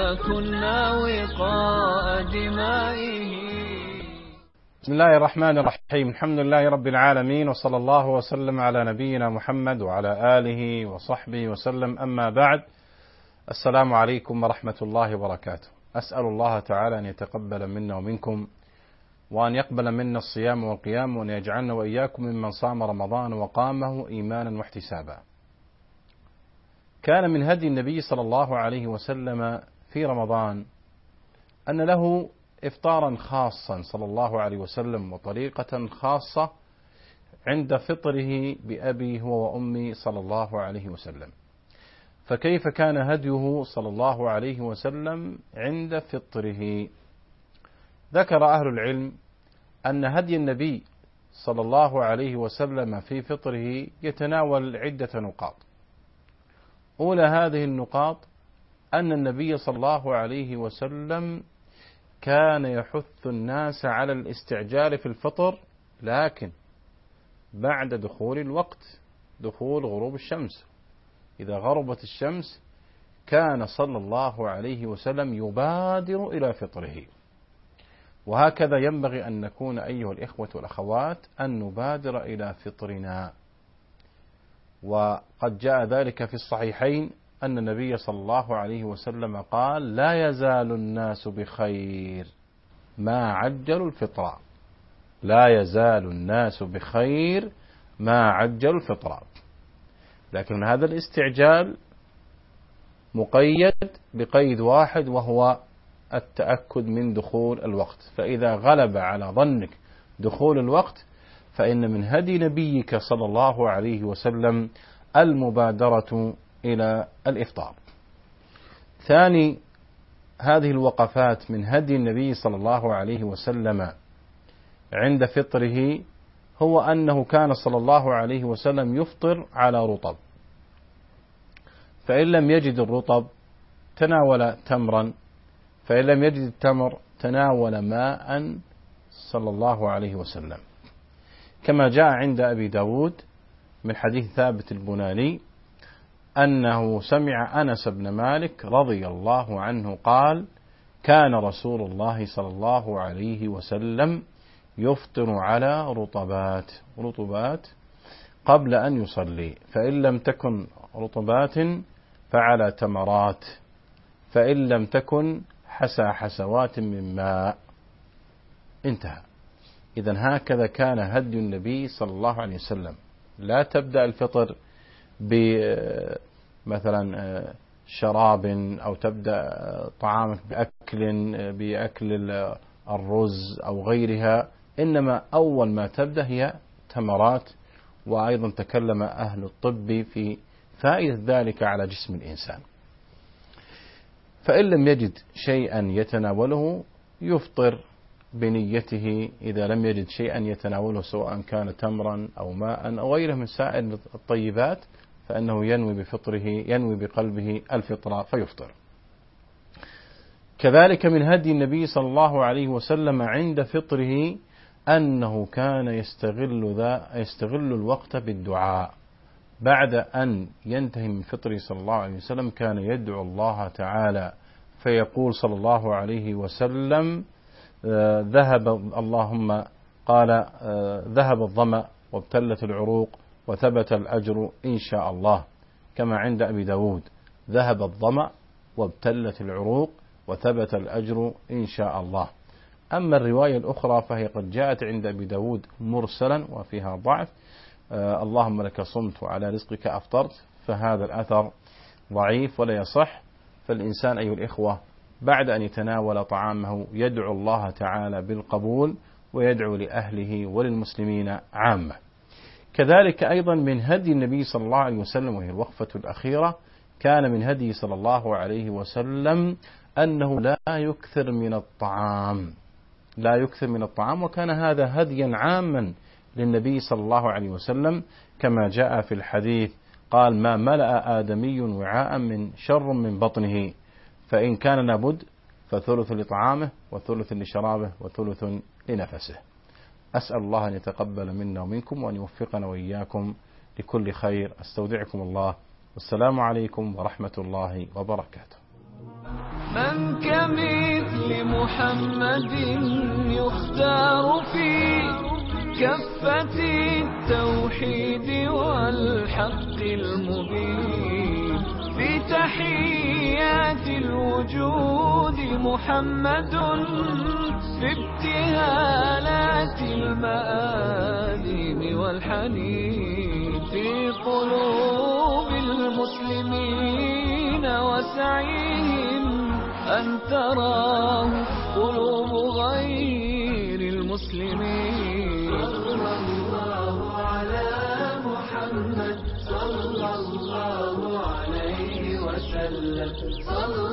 كنا وقاء دمائه. بسم الله الرحمن الرحيم. الحمد لله رب العالمين، وصلى الله وسلم على نبينا محمد وعلى آله وصحبه وسلم. أما بعد، السلام عليكم ورحمة الله وبركاته. أسأل الله تعالى أن يتقبل منا ومنكم، وأن يقبل منا الصيام والقيام، وأن يجعلنا وإياكم ممن صام رمضان وقامه إيمانا واحتسابا. كان من هدي النبي صلى الله عليه وسلم في رمضان أن له إفطارا خاصا صلى الله عليه وسلم، وطريقة خاصة عند فطره بأبي هو وأمي صلى الله عليه وسلم. فكيف كان هديه صلى الله عليه وسلم عند فطره؟ ذكر أهل العلم أن هدي النبي صلى الله عليه وسلم في فطره يتناول عدة نقاط. أولى هذه النقاط أن النبي صلى الله عليه وسلم كان يحث الناس على الاستعجال في الفطر، لكن بعد دخول الوقت، دخول غروب الشمس. إذا غربت الشمس كان صلى الله عليه وسلم يبادر إلى فطره، وهكذا ينبغي أن نكون أيها الإخوة والأخوات، أن نبادر إلى فطرنا. وقد جاء ذلك في الصحيحين أن النبي صلى الله عليه وسلم قال: لا يزال الناس بخير ما عجلوا الفطر. لا يزال الناس بخير ما عجلوا الفطر. لكن هذا الاستعجال مقيد بقيد واحد، وهو التأكد من دخول الوقت. فإذا غلب على ظنك دخول الوقت، فإن من هدي نبيك صلى الله عليه وسلم المبادرة إلى الإفطار. ثاني هذه الوقفات من هدي النبي صلى الله عليه وسلم عند فطره هو أنه كان صلى الله عليه وسلم يفطر على رطب، فإن لم يجد الرطب تناول تمرا، فإن لم يجد التمر تناول ماء صلى الله عليه وسلم، كما جاء عند أبي داود من حديث ثابت البناني أنه سمع أنس بن مالك رضي الله عنه قال: كان رسول الله صلى الله عليه وسلم يفطر على رطبات قبل أن يصلي، فإن لم تكن رطبات فعلى تمرات، فإن لم تكن حسوات من ماء. انتهى. إذن هكذا كان هدي النبي صلى الله عليه وسلم. لا تبدأ الفطر بمثلا شراب، أو تبدأ طعامك بأكل الرز أو غيرها، إنما أول ما تبدأ هي تمرات. وأيضا تكلم أهل الطب في فائدة ذلك على جسم الإنسان. فإن لم يجد شيئا يتناوله يفطر بنيته. إذا لم يجد شيئا يتناوله سواء كان تمرا أو ماء أو غيره من سائر الطيبات، فإنه ينوي بفطره، ينوي بقلبه الفطر فيفطر. كذلك من هدي النبي صلى الله عليه وسلم عند فطره أنه كان يستغل الوقت بالدعاء. بعد أن ينتهي من فطره صلى الله عليه وسلم كان يدعو الله تعالى، فيقول صلى الله عليه وسلم: ذهب الظمأ وابتلت العروق وثبت الأجر إن شاء الله، كما عند أبي داود: ذهب الظمأ وابتلت العروق وثبت الأجر إن شاء الله. أما الرواية الأخرى فهي قد جاءت عند أبي داود مرسلا وفيها ضعف: اللهم لك صمت وعلى رزقك أفطرت، فهذا الأثر ضعيف ولا يصح. فالإنسان أيها الإخوة بعد أن يتناول طعامه يدعو الله تعالى بالقبول، ويدعو لأهله وللمسلمين عامة. كذلك أيضا من هدي النبي صلى الله عليه وسلم، وهي الوقفة الأخيرة، كان من هدي صلى الله عليه وسلم أنه لا يكثر من الطعام، وكان هذا هديا عاما للنبي صلى الله عليه وسلم، كما جاء في الحديث قال: ما ملأ آدمي وعاء من شر من بطنه، فإن كان لابد فثلث لطعامه وثلث لشرابه وثلث لنفسه. أسأل الله أن يتقبل منا ومنكم، وأن يوفقنا وإياكم لكل خير. أستودعكم الله، والسلام عليكم ورحمة الله وبركاته. من كمثل محمد يختار في كفة التوحيد والحق المبين. في تحيات الوجود محمد، في ابتهالات المآلم والحنين. في قلوب المسلمين وسعيهم أن تراه قلوب غير المسلمين. صلى الله على محمد صلى الله عليه وسلم.